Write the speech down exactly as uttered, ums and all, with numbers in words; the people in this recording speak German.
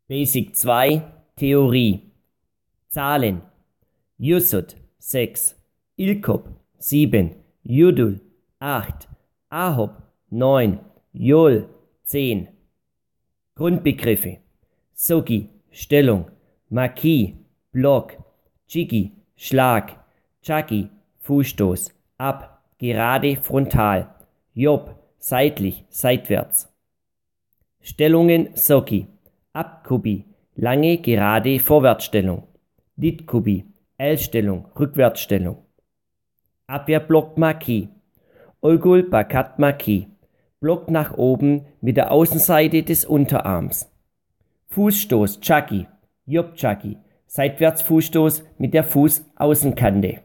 Basic zwei Theorie. Zahlen: Yusud sechs, Ilkop sieben, Yudul acht, Ahob neun, Yol zehn. Grundbegriffe: Sogi Stellung, Maki Block, Chigi Schlag, Chagi Fußstoß, ab gerade frontal, Job seitlich seitwärts. Stellungen Sogi: Abkubi lange gerade Vorwärtsstellung, Ditkubi L-Stellung Rückwärtsstellung. Abwehrblock Maki: Olgul Bakat Maki Block nach oben mit der Außenseite des Unterarms. Fußstoß Chagi Job Chagi Seitwärtsfußstoß mit der Fußaußenkante.